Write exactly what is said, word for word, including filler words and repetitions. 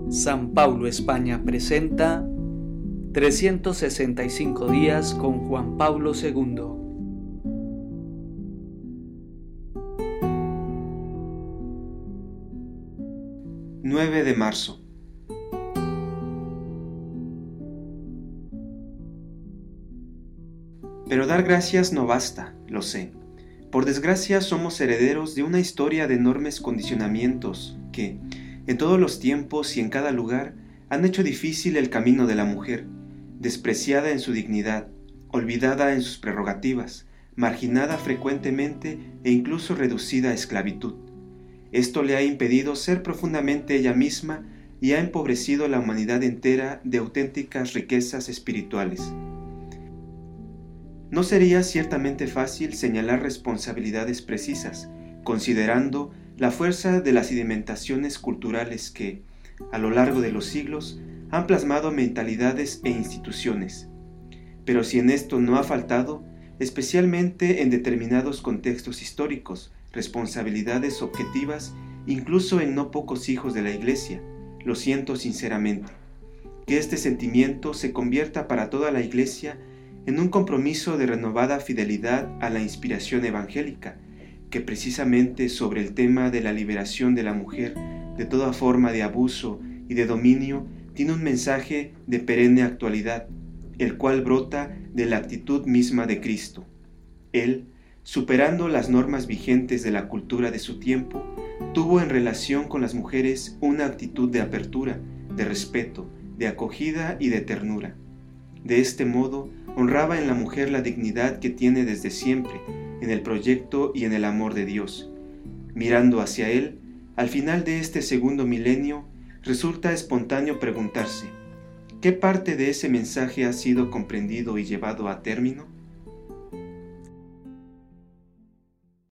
San Pablo España presenta trescientos sesenta y cinco días con Juan Pablo segundo. nueve de marzo. Pero dar gracias no basta, lo sé. Por desgracia somos herederos de una historia de enormes condicionamientos que, en todos los tiempos y en cada lugar, han hecho difícil el camino de la mujer, despreciada en su dignidad, olvidada en sus prerrogativas, marginada frecuentemente e incluso reducida a esclavitud. Esto le ha impedido ser profundamente ella misma y ha empobrecido la humanidad entera de auténticas riquezas espirituales. No sería ciertamente fácil señalar responsabilidades precisas, considerando la fuerza de las sedimentaciones culturales que, a lo largo de los siglos, han plasmado mentalidades e instituciones. Pero si en esto no ha faltado, especialmente en determinados contextos históricos, responsabilidades objetivas, incluso en no pocos hijos de la Iglesia, lo siento sinceramente. Que este sentimiento se convierta para toda la Iglesia en un compromiso de renovada fidelidad a la inspiración evangélica, que precisamente sobre el tema de la liberación de la mujer de toda forma de abuso y de dominio tiene un mensaje de perenne actualidad, el cual brota de la actitud misma de Cristo. Él, superando las normas vigentes de la cultura de su tiempo, tuvo en relación con las mujeres una actitud de apertura, de respeto, de acogida y de ternura. De este modo, honraba en la mujer la dignidad que tiene desde siempre, en el proyecto y en el amor de Dios. Mirando hacia Él, al final de este segundo milenio, resulta espontáneo preguntarse, ¿qué parte de ese mensaje ha sido comprendido y llevado a término?